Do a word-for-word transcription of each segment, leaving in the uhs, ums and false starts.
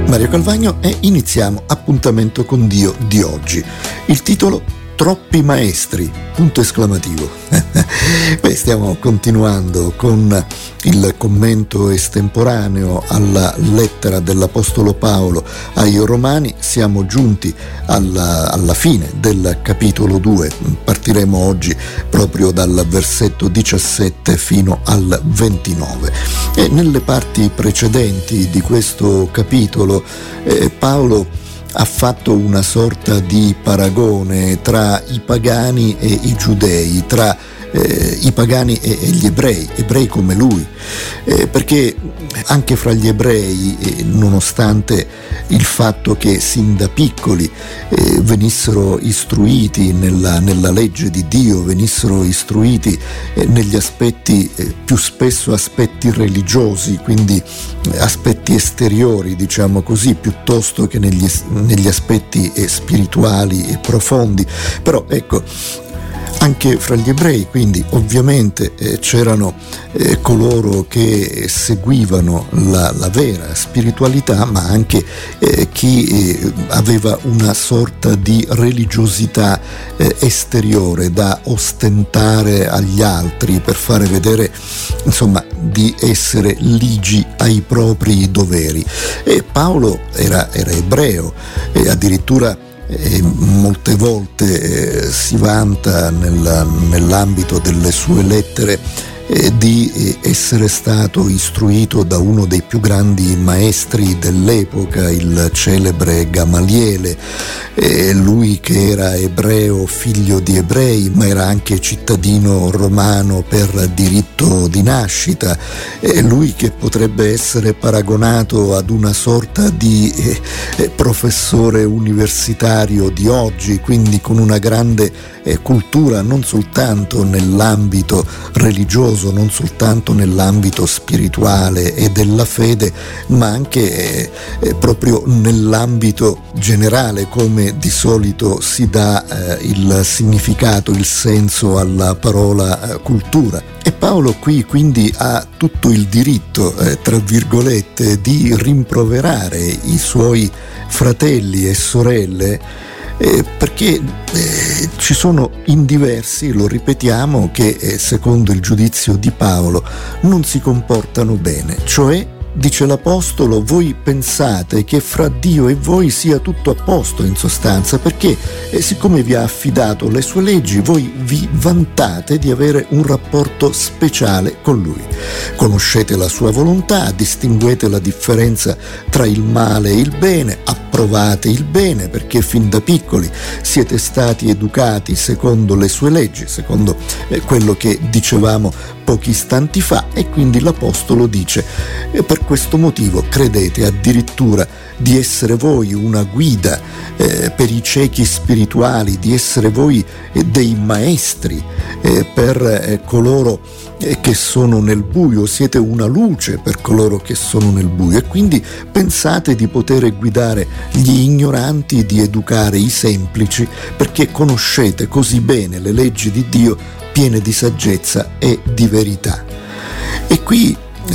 Mario Calvagno e iniziamo Appuntamento con Dio di oggi. Il titolo: Troppi maestri, punto esclamativo. Beh, stiamo continuando con il commento estemporaneo alla lettera dell'Apostolo Paolo ai Romani. Siamo giunti alla, alla fine del capitolo due. Partiremo oggi proprio dal versetto diciassette fino al ventinove. E nelle parti precedenti di questo capitolo eh, Paolo ha fatto una sorta di paragone tra i pagani e i giudei, tra eh, i pagani e, e gli ebrei, ebrei come lui, eh, perché anche fra gli ebrei, eh, nonostante il fatto che sin da piccoli eh, venissero istruiti nella, nella legge di Dio, venissero istruiti eh, negli aspetti, eh, più spesso aspetti religiosi, quindi eh, aspetti esteriori, diciamo così, piuttosto che negli, negli aspetti eh, spirituali e profondi, però ecco, anche fra gli ebrei, quindi ovviamente eh, c'erano eh, coloro che seguivano la, la vera spiritualità, ma anche eh, chi eh, aveva una sorta di religiosità eh, esteriore da ostentare agli altri per fare vedere, insomma, di essere ligi ai propri doveri. E Paolo era, era ebreo e addirittura E molte volte eh, si vanta nella, nell'ambito delle sue lettere eh, di eh, essere stato istruito da uno dei più grandi maestri dell'epoca, il celebre Gamaliele, eh, lui che era ebreo, figlio di ebrei, ma era anche cittadino romano per diritto di nascita, eh, lui che potrebbe essere paragonato ad una sorta di eh, eh, professore universitario di oggi, quindi con una grande eh, cultura non soltanto nell'ambito religioso, non soltanto nell'ambito spirituale e della fede, ma anche eh, proprio nell'ambito generale, come di solito si dà eh, il significato, il senso alla parola eh, cultura. E Paolo qui quindi ha tutto il diritto, eh, tra virgolette, di rimproverare i suoi fratelli e sorelle, Eh, perché eh, ci sono in diversi, lo ripetiamo, che eh, secondo il giudizio di Paolo non si comportano bene, cioè, dice l'Apostolo, voi pensate che fra Dio e voi sia tutto a posto, in sostanza, perché eh, siccome vi ha affidato le sue leggi, voi vi vantate di avere un rapporto speciale con Lui. Conoscete la sua volontà, distinguete la differenza tra il male e il bene, approvate il bene perché fin da piccoli siete stati educati secondo le sue leggi, secondo eh, quello che dicevamo pochi istanti fa, e quindi l'Apostolo dice e per questo motivo credete addirittura di essere voi una guida eh, per i ciechi spirituali, di essere voi eh, dei maestri eh, per eh, coloro eh, che sono nel buio, siete una luce per coloro che sono nel buio, e quindi pensate di poter guidare gli ignoranti, di educare i semplici, perché conoscete così bene le leggi di Dio, piene di saggezza e di verità. E qui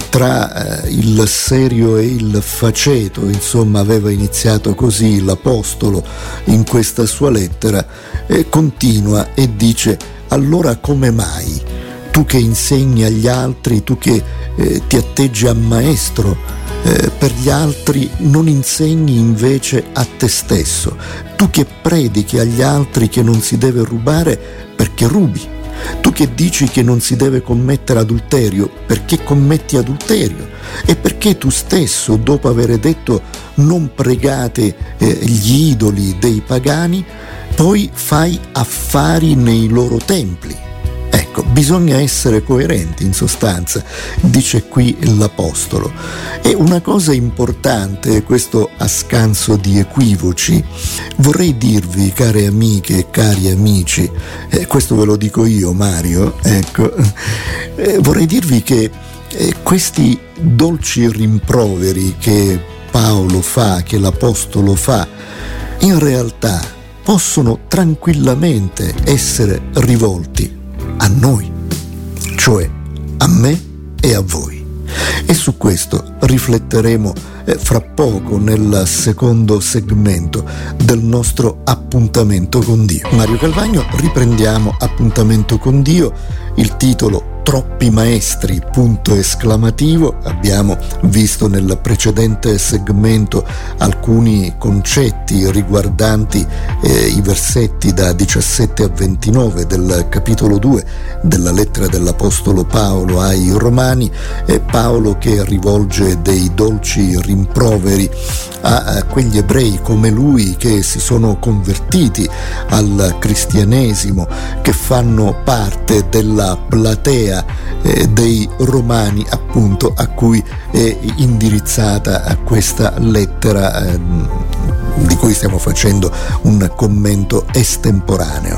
tra eh, il serio e il faceto, insomma, aveva iniziato così l'Apostolo in questa sua lettera, eh, continua e dice: allora come mai tu che insegni agli altri, tu che eh, ti atteggi a maestro eh, per gli altri, non insegni invece a te stesso? Tu che predichi agli altri che non si deve rubare, perché rubi? Tu che dici che non si deve commettere adulterio, perché commetti adulterio? E perché tu stesso, dopo aver detto non pregate eh, gli idoli dei pagani, poi fai affari nei loro templi? Ecco, bisogna essere coerenti, in sostanza, dice qui l'Apostolo. E una cosa importante, questo a scanso di equivoci, vorrei dirvi, care amiche e cari amici, eh, questo ve lo dico io, Mario, ecco, eh, vorrei dirvi che eh, questi dolci rimproveri che Paolo fa, che l'Apostolo fa, in realtà possono tranquillamente essere rivolti a noi, cioè a me e a voi. E su questo rifletteremo eh, fra poco nel secondo segmento del nostro appuntamento con Dio. Mario Calvagno, riprendiamo Appuntamento con Dio, il titolo Troppi maestri, punto esclamativo. Abbiamo visto nel precedente segmento alcuni concetti riguardanti eh, i versetti da diciassette a ventinove del capitolo due della lettera dell'Apostolo Paolo ai Romani, eh, Paolo che rivolge dei dolci rimproveri a, a quegli ebrei come lui che si sono convertiti al cristianesimo, che fanno parte della platea Eh, dei Romani, appunto, a cui è indirizzata a questa lettera eh, di cui stiamo facendo un commento estemporaneo.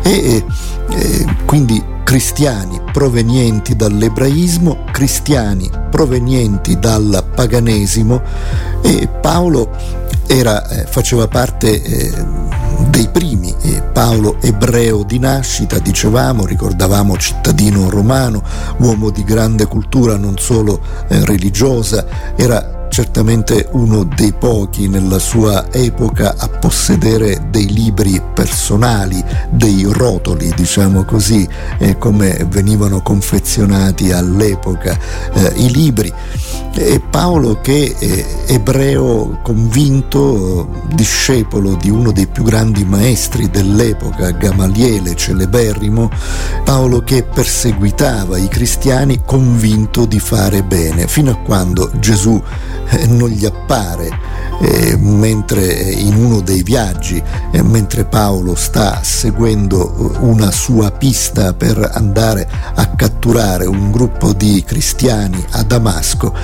E eh, quindi cristiani provenienti dall'ebraismo, cristiani provenienti dal paganesimo, e Paolo era, eh, faceva parte eh, dei primi. eh, Paolo ebreo di nascita, dicevamo, ricordavamo cittadino romano, uomo di grande cultura non solo eh, religiosa, era certamente uno dei pochi nella sua epoca a possedere dei libri personali, dei rotoli, diciamo così, eh, come venivano confezionati all'epoca eh, i libri. E Paolo, che è ebreo convinto, discepolo di uno dei più grandi maestri dell'epoca, Gamaliele, celeberrimo, Paolo che perseguitava i cristiani convinto di fare bene, fino a quando Gesù eh, non gli appare eh, mentre in uno dei viaggi, eh, mentre Paolo sta seguendo una sua pista per andare a catturare un gruppo di cristiani a Damasco.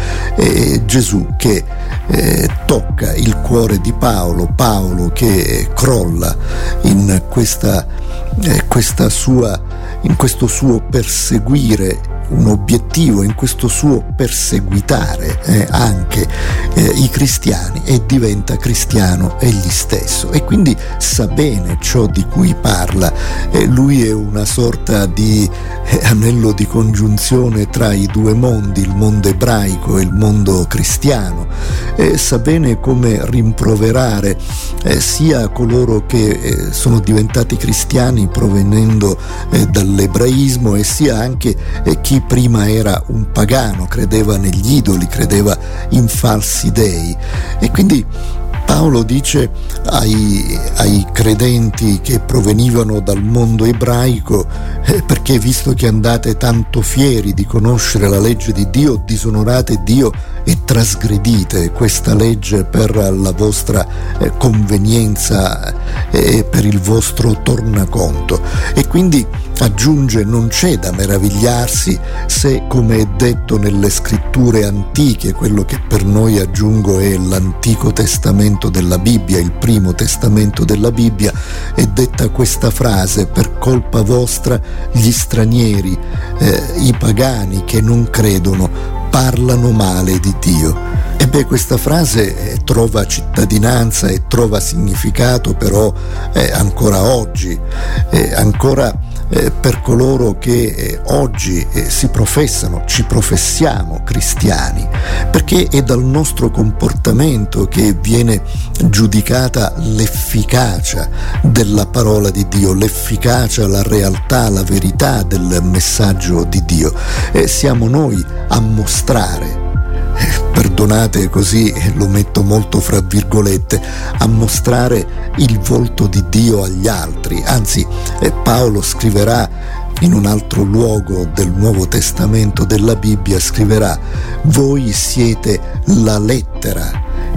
E Gesù che eh, tocca il cuore di Paolo, Paolo che crolla in questa, eh, questa sua, in questo suo perseguire un obiettivo, in questo suo perseguitare eh, anche eh, i cristiani, e diventa cristiano egli stesso, e quindi sa bene ciò di cui parla. Eh, lui è una sorta di eh, anello di congiunzione tra i due mondi, il mondo ebraico e il mondo cristiano. Eh, sa bene come rimproverare eh, sia coloro che eh, sono diventati cristiani provenendo eh, dall'ebraismo, e sia anche eh, chi prima era un pagano, credeva negli idoli, credeva in falsi dei. E quindi Paolo dice ai, ai credenti che provenivano dal mondo ebraico: eh, perché visto che andate tanto fieri di conoscere la legge di Dio, disonorate Dio e trasgredite questa legge per la vostra eh, convenienza e eh, per il vostro tornaconto. E quindi aggiunge: non c'è da meravigliarsi se, come è detto nelle scritture antiche, quello che per noi aggiungo è l'Antico Testamento della Bibbia, il primo testamento della Bibbia, è detta questa frase: per colpa vostra gli stranieri, eh, i pagani che non credono, parlano male di Dio. E beh, questa frase eh, trova cittadinanza e trova significato però eh, ancora oggi, eh, ancora Eh, per coloro che eh, oggi eh, si professano, ci professiamo cristiani, perché è dal nostro comportamento che viene giudicata l'efficacia della parola di Dio, l'efficacia, la realtà, la verità del messaggio di Dio. Eh, siamo noi a mostrare, perdonate così lo metto molto fra virgolette, a mostrare il volto di Dio agli altri. Anzi, eh, Paolo scriverà in un altro luogo del Nuovo Testamento della Bibbia, scriverà: voi siete la lettera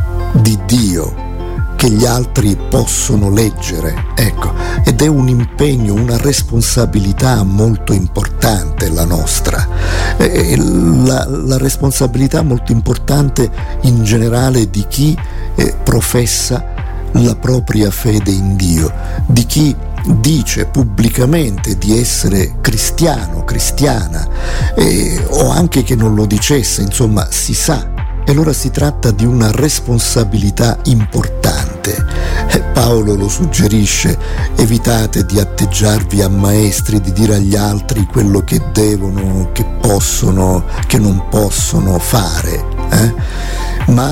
di Dio che gli altri possono leggere. Ecco, ed è un impegno, una responsabilità molto importante la nostra, eh, la, la responsabilità molto importante in generale di chi eh, professa la propria fede in Dio, di chi dice pubblicamente di essere cristiano, cristiana, eh, o anche che non lo dicesse, insomma si sa. E allora si tratta di una responsabilità importante. Eh, Paolo lo suggerisce: evitate di atteggiarvi a maestri, di dire agli altri quello che devono, che possono, che non possono fare, eh? ma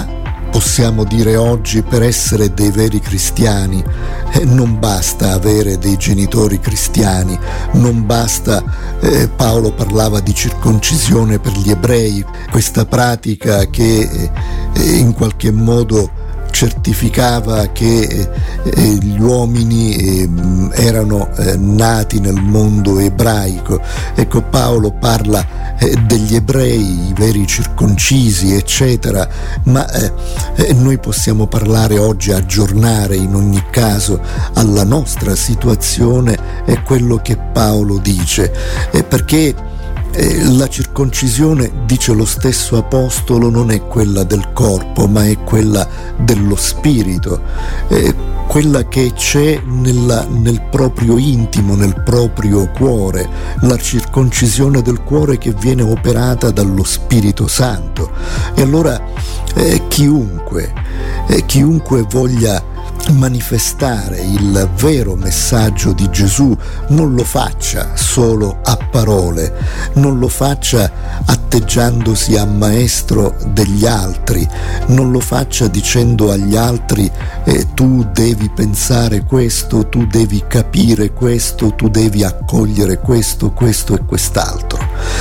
possiamo dire oggi, per essere dei veri cristiani eh, non basta avere dei genitori cristiani, non basta, eh, Paolo parlava di circoncisione per gli ebrei, questa pratica che eh, in qualche modo certificava che eh, gli uomini eh, erano eh, nati nel mondo ebraico. Ecco, Paolo parla eh, degli ebrei, i veri circoncisi, eccetera, ma eh, eh, noi possiamo parlare oggi, aggiornare in ogni caso alla nostra situazione è quello che Paolo dice, eh, perché la circoncisione, dice lo stesso apostolo, non è quella del corpo, ma è quella dello spirito, è quella che c'è nella, nel proprio intimo, nel proprio cuore, la circoncisione del cuore che viene operata dallo Spirito Santo. E allora eh, chiunque, eh, chiunque voglia manifestare il vero messaggio di Gesù non lo faccia solo a parole, non lo faccia atteggiandosi a maestro degli altri, non lo faccia dicendo agli altri eh, tu devi pensare questo, tu devi capire questo, tu devi accogliere questo, questo e quest'altro,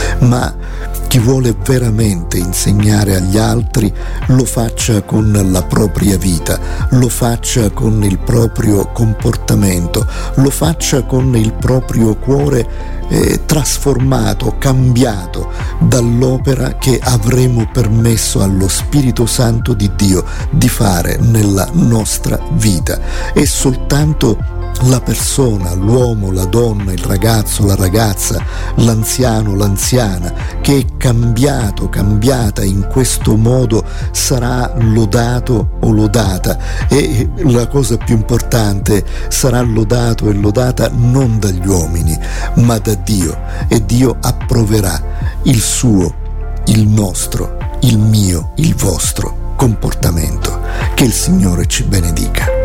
ma chi vuole veramente insegnare agli altri lo faccia con la propria vita, lo faccia con il proprio comportamento, lo faccia con il proprio cuore eh, trasformato, cambiato dall'opera che avremo permesso allo Spirito Santo di Dio di fare nella nostra vita. È soltanto la persona, l'uomo, la donna, il ragazzo, la ragazza, l'anziano, l'anziana che è cambiato, cambiata in questo modo sarà lodato o lodata, e la cosa più importante, sarà lodato e lodata non dagli uomini ma da Dio, e Dio approverà il suo, il nostro, il mio, il vostro comportamento. Che il Signore ci benedica.